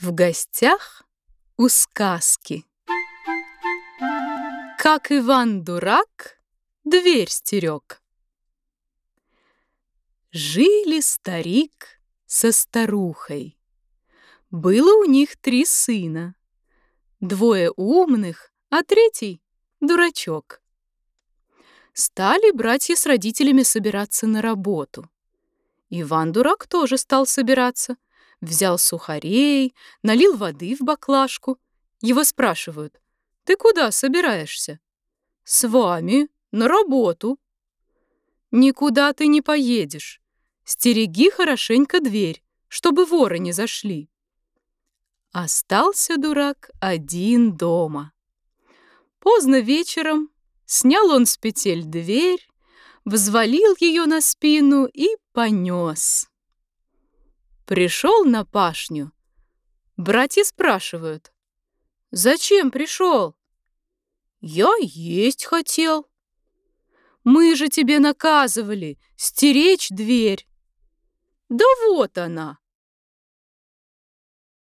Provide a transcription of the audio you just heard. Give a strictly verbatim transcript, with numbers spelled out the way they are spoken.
В гостях у сказки. Как Иван-дурак дверь стерег. Жили старик со старухой. Было у них три сына. Двое умных, а третий — дурачок. Стали братья с родителями собираться на работу. Иван-дурак тоже стал собираться. Взял сухарей, налил воды в баклажку. Его спрашивают: «Ты куда собираешься?» «С вами на работу». «Никуда ты не поедешь. Стереги хорошенько дверь, чтобы воры не зашли». Остался дурак один дома. Поздно вечером снял он с петель дверь, взвалил ее на спину и понес. Пришел на пашню. Братья спрашивают: «Зачем пришел?» «Я есть хотел». «Мы же тебе наказывали стеречь дверь». «Да вот она,